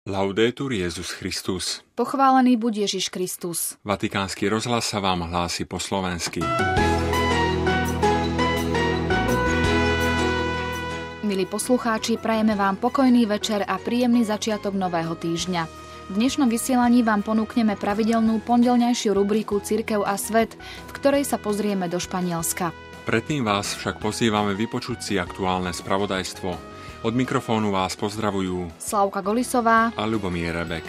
Laudetur Jesus Christus. Pochválený buď Ježiš Kristus. Vatikánsky rozhlas sa vám hlási po slovensky. Milí poslucháči, prajeme vám pokojný večer a príjemný začiatok nového týždňa. V dnešnom vysielaní vám ponúkneme pravidelnú pondelňajšiu rubriku Cirkev a svet, v ktorej sa pozrieme do Španielska. Predtým vás však pozývame vypočuť si aktuálne spravodajstvo. Od mikrofónu vás pozdravujú Slavka Golisová a Ľubomír Rebek.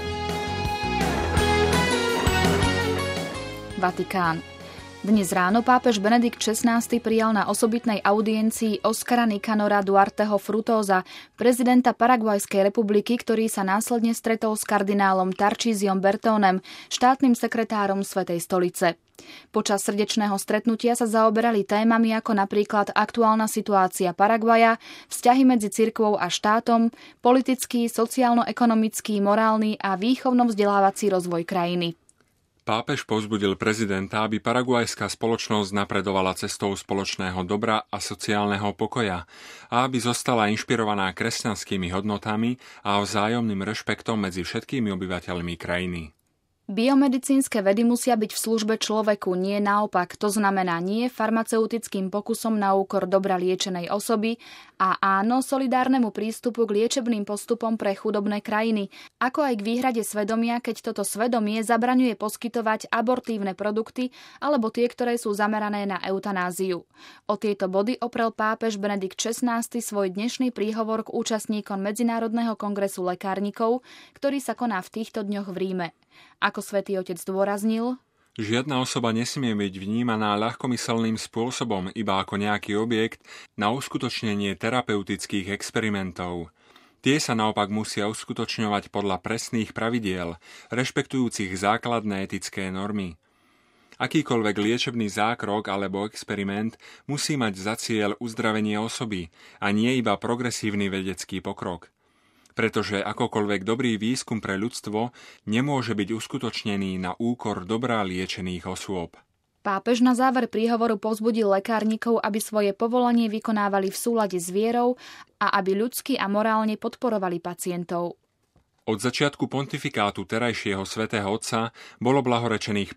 Vatikán. Dnes ráno pápež Benedikt XVI prijal na osobitnej audiencii Oscara Nicanora Duarteho Frutosa, prezidenta Paraguajskej republiky, ktorý sa následne stretol s kardinálom Tarcísiom Bertónem, štátnym sekretárom Svätej stolice. Počas srdečného stretnutia sa zaoberali témami ako napríklad aktuálna situácia Paraguaja, vzťahy medzi cirkvou a štátom, politický, sociálno-ekonomický, morálny a výchovno-vzdelávací rozvoj krajiny. Pápež povzbudil prezidenta, aby paraguajská spoločnosť napredovala cestou spoločného dobra a sociálneho pokoja a aby zostala inšpirovaná kresťanskými hodnotami a vzájomným rešpektom medzi všetkými obyvateľmi krajiny. Biomedicínske vedy musia byť v službe človeku, nie naopak. To znamená nie farmaceutickým pokusom na úkor dobra liečenej osoby a áno solidárnemu prístupu k liečebným postupom pre chudobné krajiny, ako aj k výhrade svedomia, keď toto svedomie zabraňuje poskytovať abortívne produkty alebo tie, ktoré sú zamerané na eutanáziu. O tieto body oprel pápež Benedikt XVI svoj dnešný príhovor k účastníkom Medzinárodného kongresu lekárnikov, ktorý sa koná v týchto dňoch v Ríme. Ako Svätý Otec zdôraznil, žiadna osoba nesmie byť vnímaná ľahkomyselným spôsobom iba ako nejaký objekt na uskutočnenie terapeutických experimentov. Tie sa naopak musia uskutočňovať podľa presných pravidiel, rešpektujúcich základné etické normy. Akýkoľvek liečebný zákrok alebo experiment musí mať za cieľ uzdravenie osoby a nie iba progresívny vedecký pokrok. Pretože akokoľvek dobrý výskum pre ľudstvo nemôže byť uskutočnený na úkor dobra liečených osôb. Pápež na záver príhovoru povzbudil lekárnikov, aby svoje povolanie vykonávali v súlade s vierou a aby ľudsky a morálne podporovali pacientov. Od začiatku pontifikátu terajšieho svätého Otca bolo blahorečených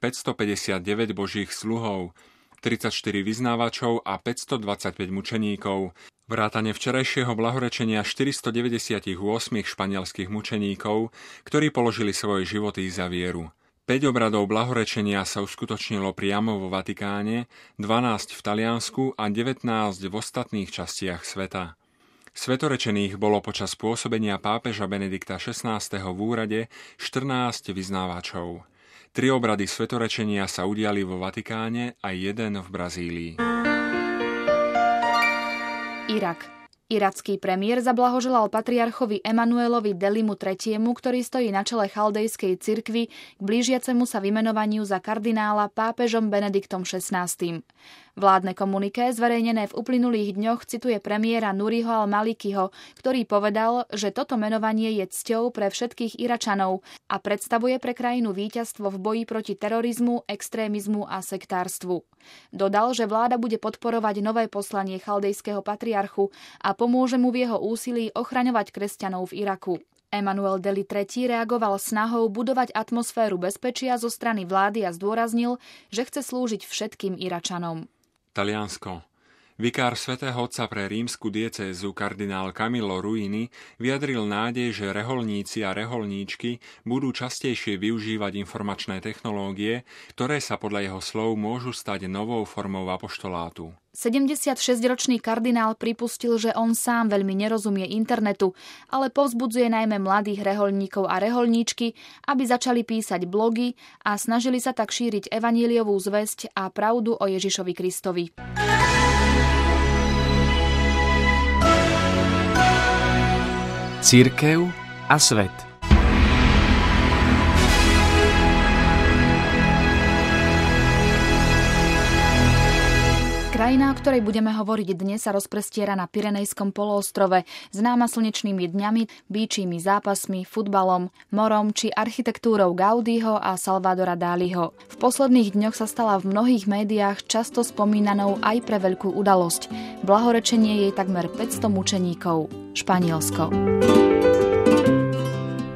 559 božích sluhov, 34 vyznávačov a 525 mučeníkov, vrátane včerajšieho blahorečenia 498 španielskych mučeníkov, ktorí položili svoje životy za vieru. 5 obradov blahorečenia sa uskutočnilo priamo vo Vatikáne, 12 v Taliansku a 19 v ostatných častiach sveta. Svetorečených bolo počas pôsobenia pápeža Benedikta XVI v úrade 14 vyznávačov. 3 obrady svetorečenia sa udiali vo Vatikáne a 1 v Brazílii. Irak. Iracký premiér zablahoželal patriarchovi Emanuelovi Delimu III, ktorý stojí na čele chaldejskej cirkvi k blížiacemu sa vymenovaniu za kardinála pápežom Benediktom XVI. Vládne komuniké zverejnené v uplynulých dňoch cituje premiéra Nuriho al-Malikiho, ktorý povedal, že toto menovanie je cťou pre všetkých Iračanov a predstavuje pre krajinu víťazstvo v boji proti terorizmu, extrémizmu a sektárstvu. Dodal, že vláda bude podporovať nové poslanie chaldejského patriarchu a pomôže mu v jeho úsilí ochraňovať kresťanov v Iraku. Emanuel Deli III reagoval snahou budovať atmosféru bezpečia zo strany vlády a zdôraznil, že chce slúžiť všetkým Iračanom. Taliansko. Vikár svätého Otca pre rímsku diecézu kardinál Camillo Ruini vyjadril nádej, že reholníci a reholníčky budú častejšie využívať informačné technológie, ktoré sa podľa jeho slov môžu stať novou formou apoštolátu. 76-ročný kardinál pripustil, že on sám veľmi nerozumie internetu, ale povzbudzuje najmä mladých reholníkov a reholníčky, aby začali písať blogy a snažili sa tak šíriť evanjeliovú zvesť a pravdu o Ježišovi Kristovi. Cirkev a svet. Krajina, o ktorej budeme hovoriť dnes, sa rozprestiera na Pyrenejskom poloostrove, známa slnečnými dňami, býčími zápasmi, futbalom, morom či architektúrou Gaudiho a Salvadora Dáliho. V posledných dňoch sa stala v mnohých médiách často spomínanou aj pre veľkú udalosť. Blahorečenie jej takmer 500 mučeníkov. Španielsko.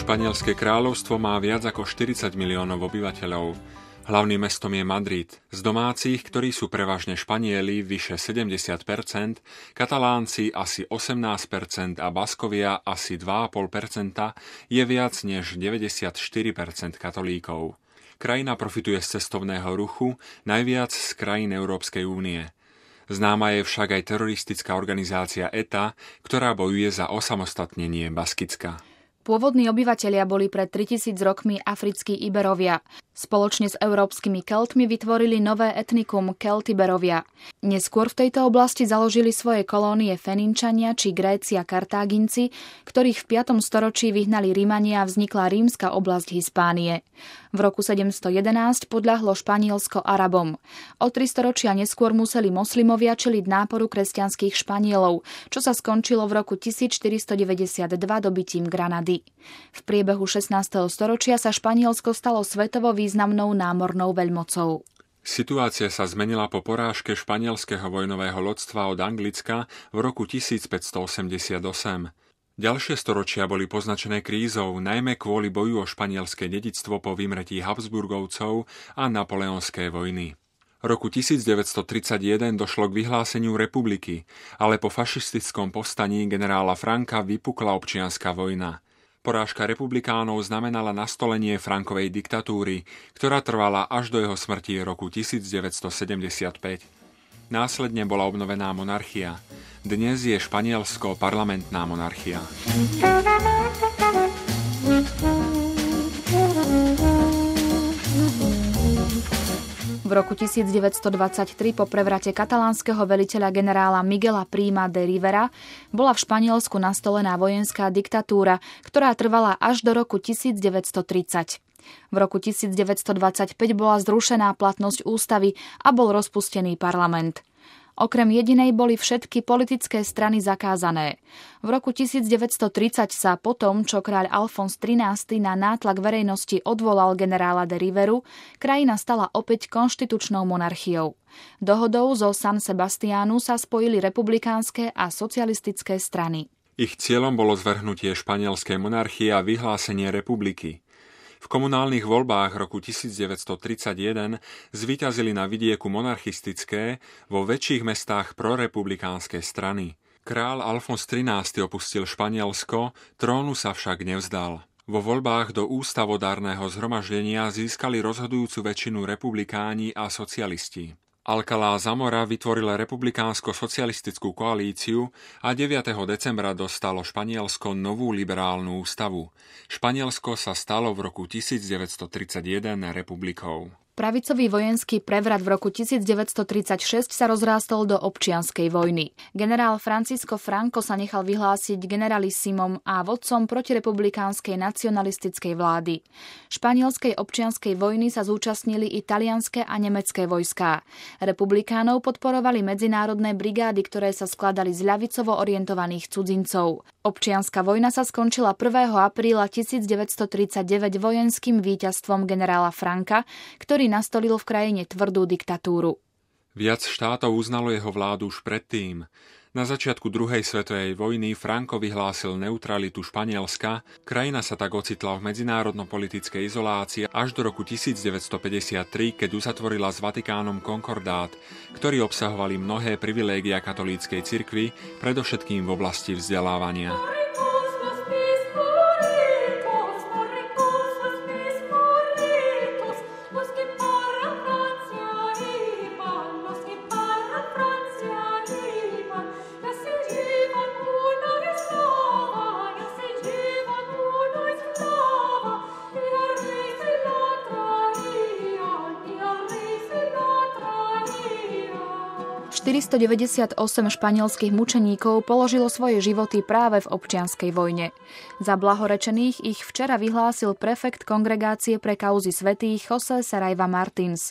Španielske kráľovstvo má viac ako 40 miliónov obyvateľov. Hlavným mestom je Madrid. Z domácich, ktorí sú prevažne Španieli, vyše 70%, Katalánci asi 18% a Baskovia asi 2,5%, je viac než 94% katolíkov. Krajina profituje z cestovného ruchu, najviac z krajín Európskej únie. Známa je však aj teroristická organizácia ETA, ktorá bojuje za osamostatnenie Baskicka. Pôvodní obyvatelia boli pred 3000 rokmi africkí Iberovia. Spoločne s európskymi Keltmi vytvorili nové etnikum Keltiberovia. Neskôr v tejto oblasti založili svoje kolónie Feninčania či Gréci a Kartáginci, ktorých v 5. storočí vyhnali Rímania a vznikla rímska oblasť Hispánie. V roku 711 podľahlo Španielsko Arabom. O 3 storočia neskôr museli moslimovia čeliť náporu kresťanských Španielov, čo sa skončilo v roku 1492 dobytím Granady. V priebehu 16. storočia sa Španielsko stalo svetovo významnou námornou veľmocou. Situácia sa zmenila po porážke španielského vojnového lodstva od Anglicka v roku 1588. Ďalšie storočia boli poznačené krízou, najmä kvôli boju o španielské dedičstvo po vymretí Habsburgovcov a napoleonskej vojny. V roku 1931 došlo k vyhláseniu republiky, ale po fašistickom povstaní generála Franka vypukla občianska vojna. Porážka republikánov znamenala nastolenie Frankovej diktatúry, ktorá trvala až do jeho smrti roku 1975. Následne bola obnovená monarchia. Dnes je Španielsko parlamentná monarchia. V roku 1923 po prevrate katalánskeho veliteľa generála Miguela Prima de Rivera bola v Španielsku nastolená vojenská diktatúra, ktorá trvala až do roku 1930. V roku 1925 bola zrušená platnosť ústavy a bol rozpustený parlament. Okrem jedinej boli všetky politické strany zakázané. V roku 1930 sa potom, čo kráľ Alfons XIII na nátlak verejnosti odvolal generála de Riveru, krajina stala opäť konštitučnou monarchiou. Dohodou zo San Sebastiánu sa spojili republikánske a socialistické strany. Ich cieľom bolo zvrhnutie španielskej monarchie a vyhlásenie republiky. V komunálnych voľbách roku 1931 zvíťazili na vidieku monarchistické, vo väčších mestách prorepublikánske strany. Král Alfons XIII opustil Španielsko, trónu sa však nevzdal. Vo voľbách do ústavodárneho zhromaždenia získali rozhodujúcu väčšinu republikáni a socialisti. Alcalá Zamora vytvorila republikánsko-socialistickú koalíciu a 9. decembra dostalo Španielsko novú liberálnu ústavu. Španielsko sa stalo v roku 1931 republikou. Pravicový vojenský prevrat v roku 1936 sa rozrástol do občianskej vojny. Generál Francisco Franco sa nechal vyhlásiť generalissimom a vodcom protirepublikánskej nacionalistickej vlády. Španielskej občianskej vojny sa zúčastnili italianske a nemecké vojská. Republikánov podporovali medzinárodné brigády, ktoré sa skladali z ľavicovo orientovaných cudzincov. Občianska vojna sa skončila 1. apríla 1939 vojenským víťazstvom generála Franka, ktorý nastolil v krajine tvrdú diktatúru. Viac štátov uznalo jeho vládu už predtým. Na začiatku druhej svetovej vojny Franco vyhlásil neutralitu Španielska, krajina sa tak ocitla v medzinárodno-politickej izolácii až do roku 1953, keď uzatvorila s Vatikánom konkordát, ktorý obsahovali mnohé privilégia katolíckej cirkvi, predovšetkým v oblasti vzdelávania. ...498 španielských mučeníkov položilo svoje životy práve v občianskej vojne. Za blahorečených ich včera vyhlásil prefekt Kongregácie pre kauzy svätých José Saraiva Martins.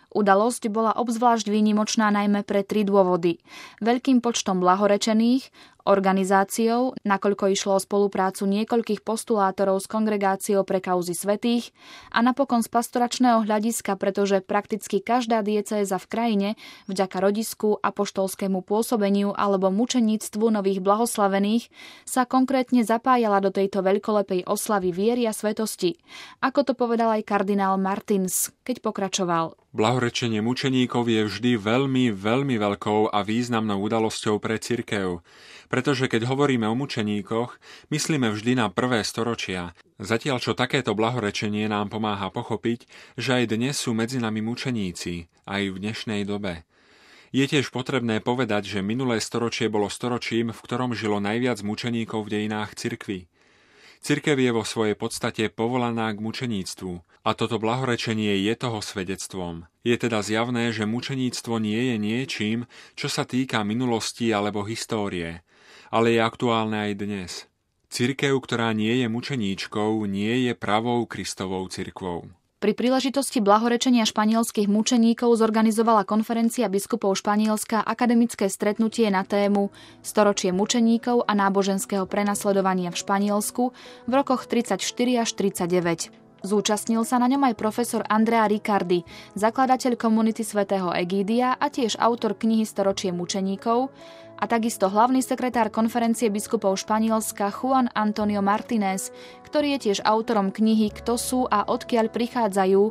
Udalosť bola obzvlášť výnimočná najmä pre 3 dôvody. Veľkým počtom blahorečených, organizáciou, nakoľko išlo o spoluprácu niekoľkých postulátorov s Kongregáciou pre kauzy svätých a napokon z pastoračného hľadiska, pretože prakticky každá diecéza v krajine vďaka rodisku, apoštolskému pôsobeniu alebo mučeníctvu nových blahoslavených sa konkrétne zapájala do tejto veľkolepej oslavy viery a svetosti. Ako to povedal aj kardinál Martins, keď pokračoval. Blahorečenie mučeníkov je vždy veľmi, veľmi veľkou a významnou udalosťou pre cirkev. Pretože keď hovoríme o mučeníkoch, myslíme vždy na prvé storočia. Zatiaľ čo takéto blahorečenie nám pomáha pochopiť, že aj dnes sú medzi nami mučeníci, aj v dnešnej dobe. Je tiež potrebné povedať, že minulé storočie bolo storočím, v ktorom žilo najviac mučeníkov v dejinách cirkvi. Cirkev je vo svojej podstate povolaná k mučeníctvu a toto blahorečenie je toho svedectvom. Je teda zjavné, že mučeníctvo nie je niečím, čo sa týka minulosti alebo histórie, ale je aktuálne aj dnes. Cirkev, ktorá nie je mučeníčkou, nie je pravou Kristovou cirkvou. Pri príležitosti blahorečenia španielskych mučeníkov zorganizovala konferencia biskupov Španielska akademické stretnutie na tému Storočie mučeníkov a náboženského prenasledovania v Španielsku v rokoch 34 až 39. Zúčastnil sa na ňom aj profesor Andrea Riccardi, zakladateľ komunity svätého Egídia a tiež autor knihy Storočie mučeníkov, a takisto hlavný sekretár konferencie biskupov Španielska Juan Antonio Martínez, ktorý je tiež autorom knihy Kto sú a odkiaľ prichádzajú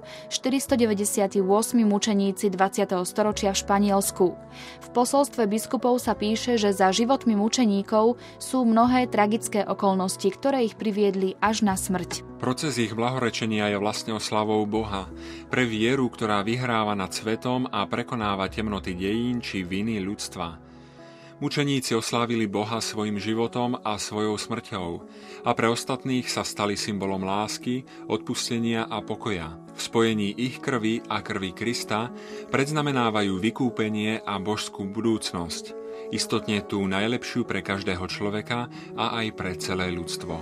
498 mučeníci 20. storočia v Španielsku. V posolstve biskupov sa píše, že za životmi mučeníkov sú mnohé tragické okolnosti, ktoré ich priviedli až na smrť. Proces ich blahorečenia je vlastne oslavou Boha, pre vieru, ktorá vyhráva nad svetom a prekonáva temnoty dejín či viny ľudstva. Mučeníci oslávili Boha svojim životom a svojou smrťou a pre ostatných sa stali symbolom lásky, odpustenia a pokoja. V spojení ich krvi a krvi Krista predznamenávajú vykúpenie a božskú budúcnosť. Istotne tú najlepšiu pre každého človeka a aj pre celé ľudstvo.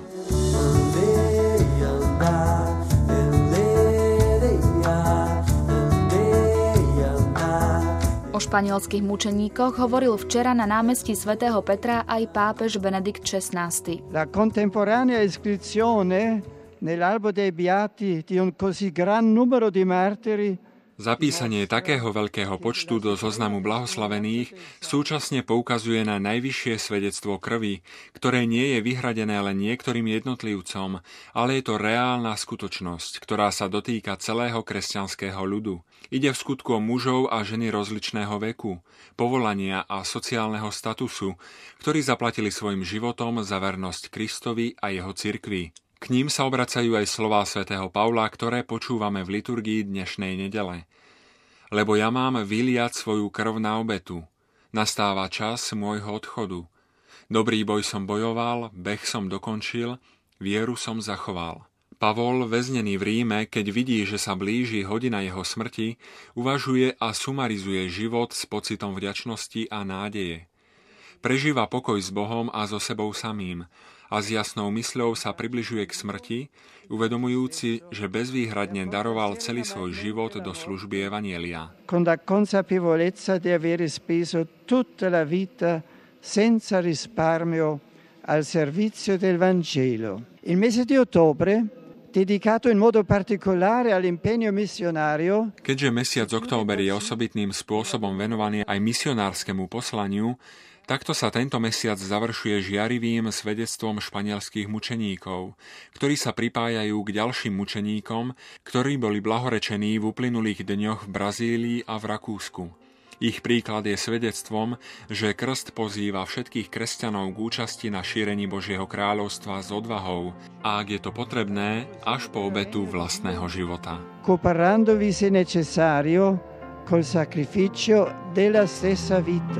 O španielských mučeníkoch hovoril včera na námestí svätého Petra aj pápež Benedikt XVI. La contemporanea iscrizione nell'albo dei beati di un così gran numero di martiri. Zapísanie takého veľkého počtu do zoznamu blahoslavených súčasne poukazuje na najvyššie svedectvo krvi, ktoré nie je vyhradené len niektorým jednotlivcom, ale je to reálna skutočnosť, ktorá sa dotýka celého kresťanského ľudu. Ide v skutku o mužov a ženy rozličného veku, povolania a sociálneho statusu, ktorí zaplatili svojim životom za vernosť Kristovi a jeho cirkvi. K ním sa obracajú aj slová svätého Pavla, ktoré počúvame v liturgii dnešnej nedele. Lebo ja mám vyliať svoju krv na obetu. Nastáva čas môjho odchodu. Dobrý boj som bojoval, beh som dokončil, vieru som zachoval. Pavol, väznený v Ríme, keď vidí, že sa blíži hodina jeho smrti, uvažuje a sumarizuje život s pocitom vďačnosti a nádeje. Prežíva pokoj s Bohom a so sebou samým a s jasnou mysľou sa približuje k smrti, uvedomujúci, že bezvýhradne daroval celý svoj život do služby evanjelia. Con la consapevolezza di avere speso tutta la vita senza risparmio al servizio del Vangelo. Il mese di ottobre, dedicato in modo particolare all'impegno missionario. Keďže mesiac október je osobitným spôsobom venovaný aj misionárskemu poslaniu, takto sa tento mesiac završuje žiarivým svedectvom španielských mučeníkov, ktorí sa pripájajú k ďalším mučeníkom, ktorí boli blahorečení v uplynulých dňoch v Brazílii a v Rakúsku. Ich príklad je svedectvom, že krst pozýva všetkých kresťanov k účasti na šírení Božieho kráľovstva s odvahou a ak je to potrebné, až po obetu vlastného života. Cooperandovi se necessario col sacrificio della stessa vita.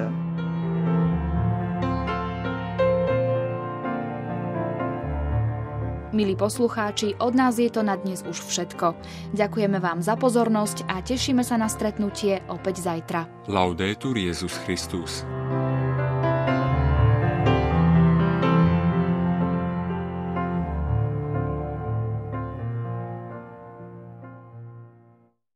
Milí poslucháči, od nás je to na dnes už všetko. Ďakujeme vám za pozornosť a tešíme sa na stretnutie opäť zajtra. Laudetur Jesus Christus.